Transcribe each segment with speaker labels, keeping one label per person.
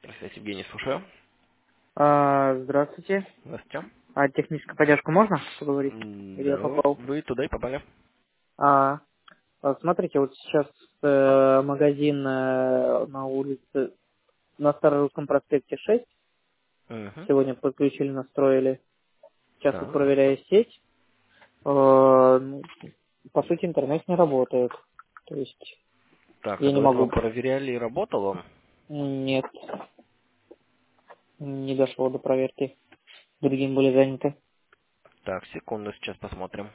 Speaker 1: Здравствуйте, Евгений, слушаю.
Speaker 2: Здравствуйте.
Speaker 1: Здравствуйте.
Speaker 2: А техническую поддержку можно поговорить? Или я
Speaker 1: Да,
Speaker 2: попал?
Speaker 1: вы туда и попали.
Speaker 2: А, Смотрите, вот сейчас магазин на улице, на Старорусском проспекте 6.
Speaker 1: Угу.
Speaker 2: Сегодня подключили, настроили. Сейчас вот
Speaker 1: Так.
Speaker 2: проверяю сеть. Ну, по сути, интернет не работает. То есть
Speaker 1: Так, а
Speaker 2: я не
Speaker 1: до этого
Speaker 2: могу.
Speaker 1: проверяли и работал он?
Speaker 2: Нет, не дошло до проверки. Другим были заняты.
Speaker 1: Так, секунду, сейчас посмотрим.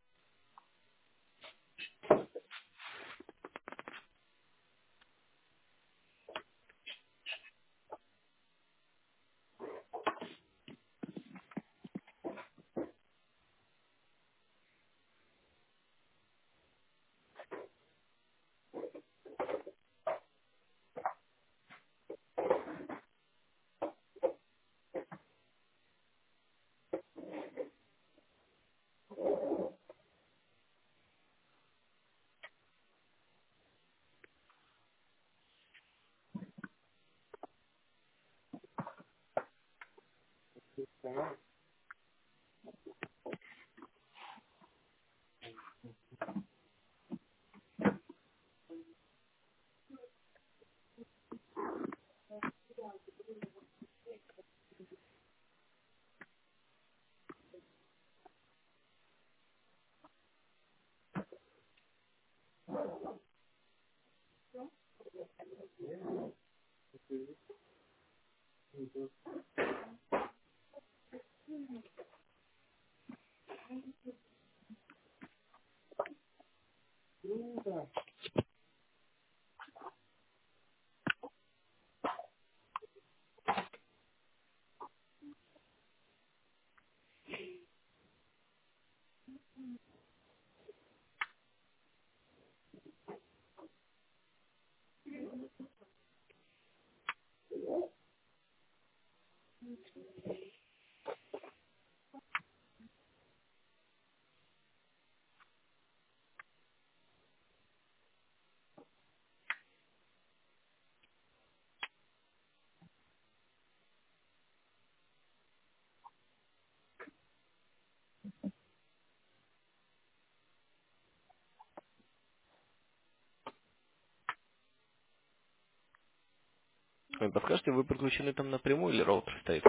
Speaker 1: Вы подскажете, вы подключены там напрямую или роутер стоит?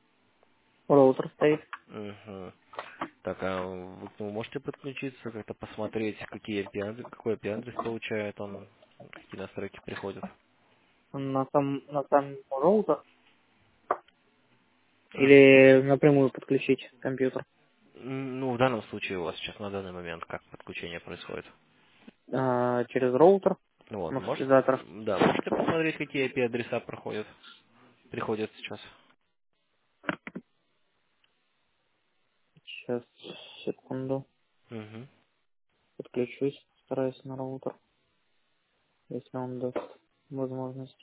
Speaker 2: Роутер стоит.
Speaker 1: Угу. Так, а вы к нему можете подключиться, как-то посмотреть, какой IP-адрес получает он, какие настройки приходят?
Speaker 2: На сам роутер.
Speaker 1: М,
Speaker 2: Или напрямую подключить компьютер.
Speaker 1: Ну, в данном случае у вас сейчас на данный момент как подключение происходит?
Speaker 2: Через роутер,
Speaker 1: Ну вот,
Speaker 2: маршрутизатор.
Speaker 1: можете посмотреть, какие IP-адреса приходят сейчас?
Speaker 2: Сейчас, секунду,
Speaker 1: Угу.
Speaker 2: подключусь, стараюсь на роутер, если он даст возможность.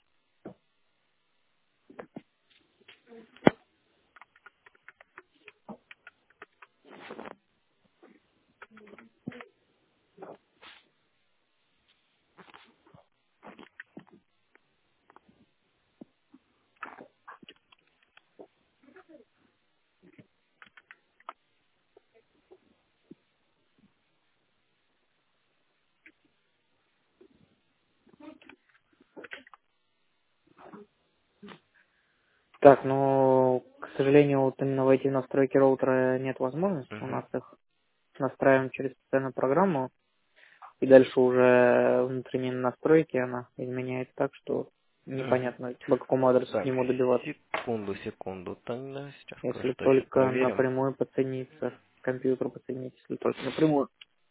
Speaker 2: Так, ну, к сожалению, вот именно войти в настройки роутера нет возможности. У
Speaker 1: Угу.
Speaker 2: нас их настраиваем через специальную программу, и дальше уже внутренние настройки она изменяет так, что
Speaker 1: Угу.
Speaker 2: непонятно, по какому адресу к
Speaker 1: Так,
Speaker 2: нему добиваться.
Speaker 1: секунду. Тогда сейчас
Speaker 2: Если
Speaker 1: кое-что еще
Speaker 2: только
Speaker 1: проверим.
Speaker 2: напрямую подсоединиться, к компьютеру подсоединиться, если только напрямую.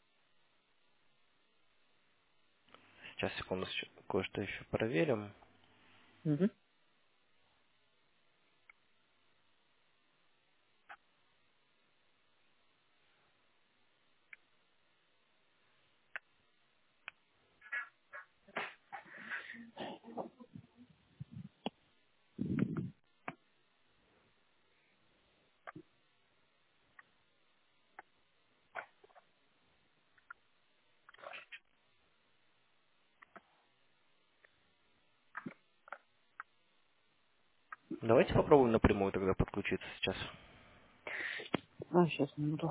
Speaker 1: Сейчас, секунду, кое-что еще проверим.
Speaker 2: Мгм.
Speaker 1: Давайте попробуем напрямую тогда подключиться сейчас.
Speaker 2: А, сейчас, минуту.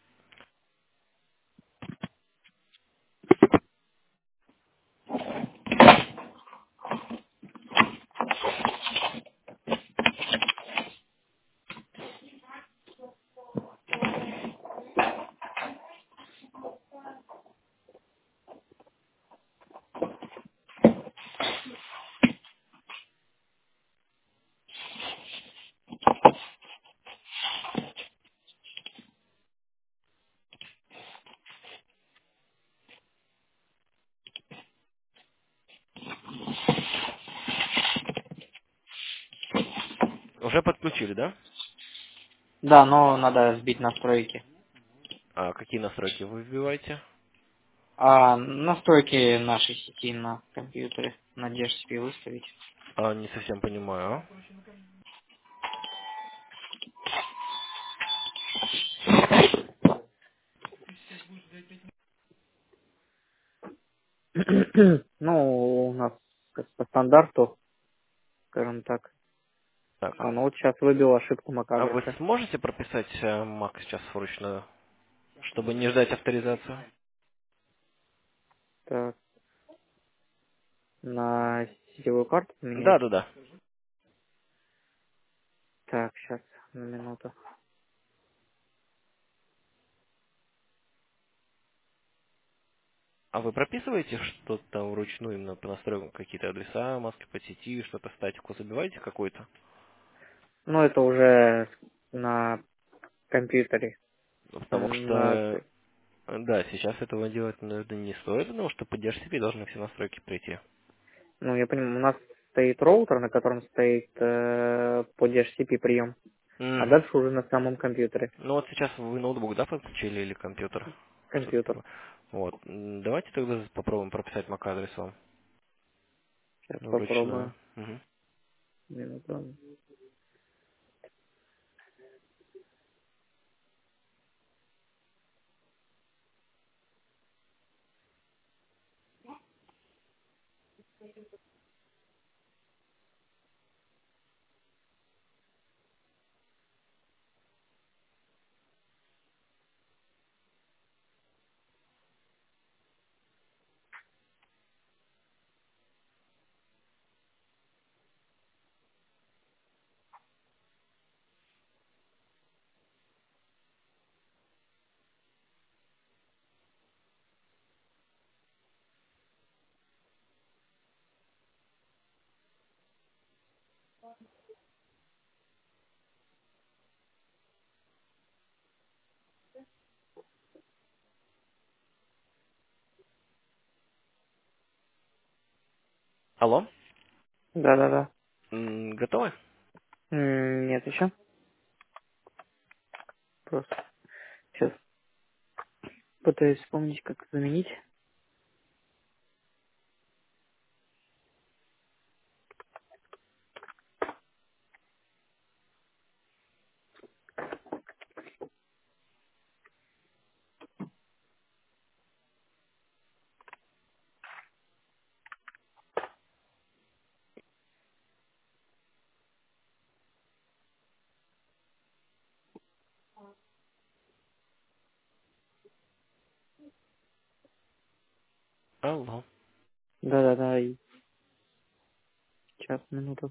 Speaker 1: Уже подключили, да?
Speaker 2: Да, но надо сбить настройки.
Speaker 1: А какие настройки вы вбиваете?
Speaker 2: А настройки нашей сети на компьютере на DHCP выставить.
Speaker 1: Не совсем понимаю.
Speaker 2: Ну, у нас как по стандарту, скажем так. А,
Speaker 1: Так.
Speaker 2: ну вот сейчас выбил ошибку
Speaker 1: А вы
Speaker 2: MAC-адреса.
Speaker 1: сможете прописать Mac сейчас вручную, чтобы не ждать авторизацию?
Speaker 2: Так, на сетевую карту
Speaker 1: Да,
Speaker 2: поменять.
Speaker 1: да, да.
Speaker 2: Так, сейчас, на минуту.
Speaker 1: А вы прописываете что-то вручную, именно по настройкам, какие-то адреса, маски по сети, что-то статику забиваете какой-то?
Speaker 2: Ну, это уже на компьютере.
Speaker 1: Ну, потому
Speaker 2: На...
Speaker 1: что, да, сейчас этого делать, наверное, не стоит, потому что по DHCP должны все настройки прийти.
Speaker 2: Ну, я понимаю, у нас стоит роутер, на котором стоит по DHCP прием, а
Speaker 1: Мгм.
Speaker 2: дальше уже на самом компьютере.
Speaker 1: Ну вот сейчас вы ноутбук, да, подключили или компьютер? Что-то
Speaker 2: Компьютер.
Speaker 1: такое. Вот. Давайте тогда попробуем прописать MAC-адрес вам
Speaker 2: Сейчас
Speaker 1: вручную.
Speaker 2: попробую.
Speaker 1: Мгм.
Speaker 2: Минуту.
Speaker 1: Алло?
Speaker 2: Да-да-да.
Speaker 1: Готовы?
Speaker 2: Нет, еще. Просто сейчас пытаюсь вспомнить, как заменить.
Speaker 1: Алло.
Speaker 2: Да-да-да, и сейчас, минуту.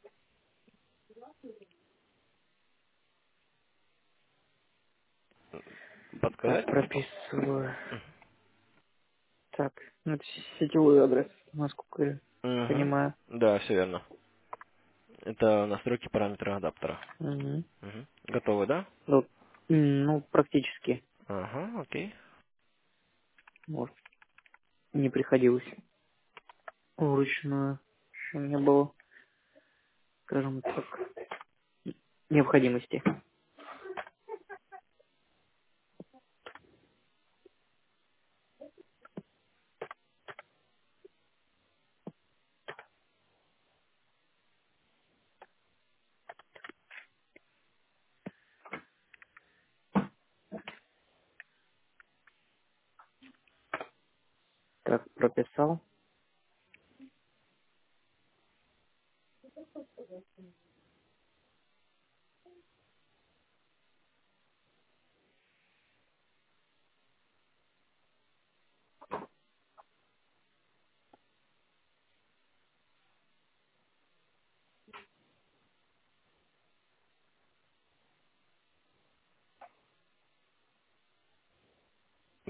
Speaker 2: Так,
Speaker 1: Подсказать?
Speaker 2: прописываю. Так, ну это сетевой адрес, насколько я
Speaker 1: Угу.
Speaker 2: понимаю.
Speaker 1: Да, все верно. Это настройки параметра адаптера.
Speaker 2: Угу.
Speaker 1: Мгм. Готовы, да?
Speaker 2: Ну, ну, практически.
Speaker 1: Ага, окей.
Speaker 2: Может, не приходилось вручную. Еще не было, скажем так, необходимости. Так, прописал.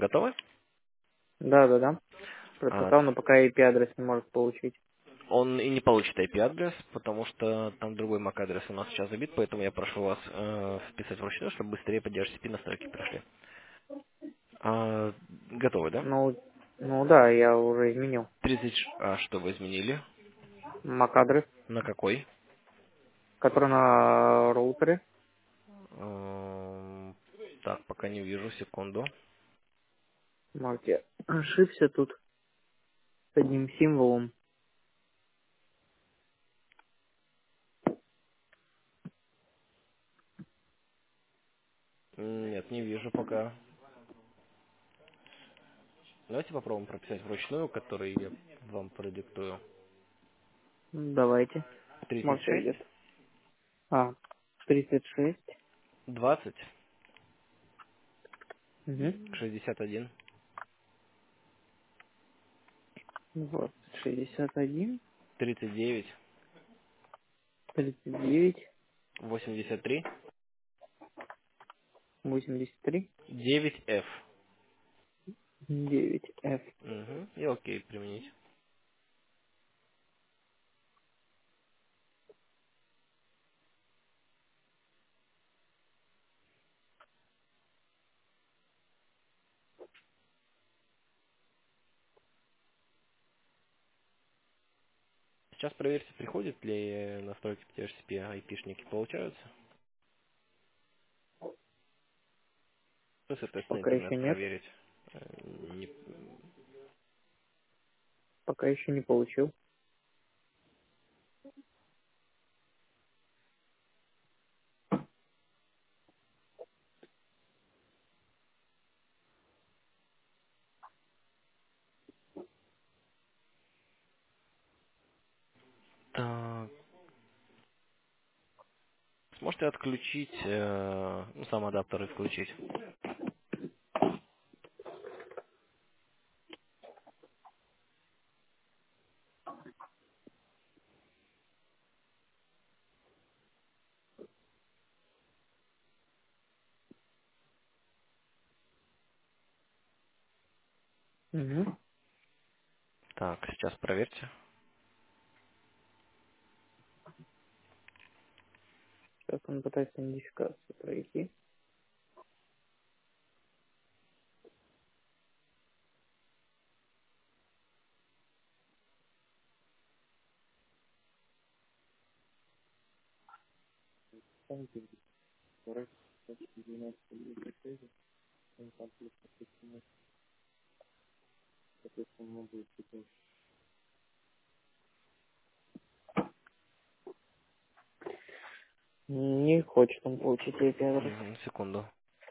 Speaker 1: Готовы?
Speaker 2: Да.
Speaker 1: А,
Speaker 2: Прописал, но пока IP-адрес не может получить.
Speaker 1: Он и не получит IP-адрес, потому что там другой MAC-адрес у нас сейчас забит, поэтому я прошу вас вписать вручную, чтобы быстрее по DHCP настройки прошли. Готовы, да?
Speaker 2: Ну да, я уже изменил.
Speaker 1: 30, что вы изменили?
Speaker 2: MAC-адрес,
Speaker 1: На какой?
Speaker 2: который на роутере.
Speaker 1: Так, пока не вижу, секунду.
Speaker 2: Можете ошибся тут с одним символом.
Speaker 1: Нет, не вижу пока. Давайте попробуем прописать вручную, который я вам продиктую.
Speaker 2: Давайте. Может, я
Speaker 1: 36,
Speaker 2: где-то. 36.
Speaker 1: 20,
Speaker 2: Угу.
Speaker 1: 61,
Speaker 2: Вот. 61,
Speaker 1: 39,
Speaker 2: 39,
Speaker 1: 83,
Speaker 2: 83,
Speaker 1: 9F.
Speaker 2: 9F.
Speaker 1: Угу. И окей, применить. Сейчас проверьте, приходят ли настройки по THCP, IP-шники получаются. Ну, соответственно,
Speaker 2: Пока еще
Speaker 1: интернет
Speaker 2: нет.
Speaker 1: проверить. Не-
Speaker 2: Пока еще не получил.
Speaker 1: Так, сможете отключить, сам адаптер и включить.
Speaker 2: Угу.
Speaker 1: Так, сейчас проверьте.
Speaker 2: Сейчас он пытается идентификацию пройти. Не хочет он получить IP-адрес.
Speaker 1: Мгм, секунду.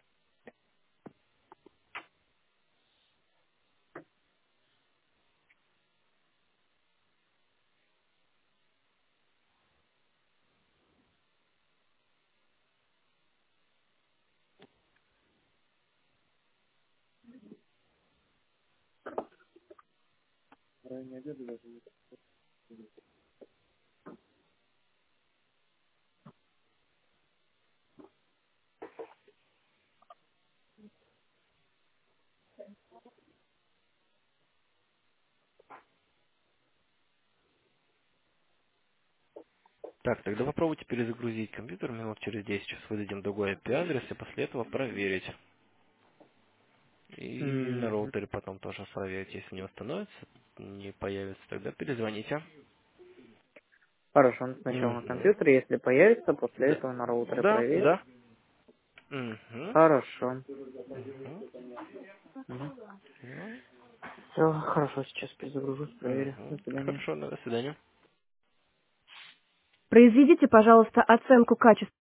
Speaker 1: Так, тогда попробуйте перезагрузить компьютер. Минут через 10 сейчас выдадим другой IP-адрес и после этого проверить. И на
Speaker 2: Мгм.
Speaker 1: роутере потом тоже проверить. Если не восстановится, не появится, тогда перезвоните.
Speaker 2: Хорошо, он сначала на
Speaker 1: Угу.
Speaker 2: компьютере, если появится, после
Speaker 1: Да,
Speaker 2: этого на роутере
Speaker 1: да,
Speaker 2: проверит.
Speaker 1: да. Угу.
Speaker 2: Хорошо.
Speaker 1: Угу. Ну,
Speaker 2: Все, хорошо, сейчас перезагружусь, проверю. До
Speaker 1: угу.
Speaker 2: свидания.
Speaker 1: Хорошо, до свидания.
Speaker 3: Произведите, пожалуйста, оценку качества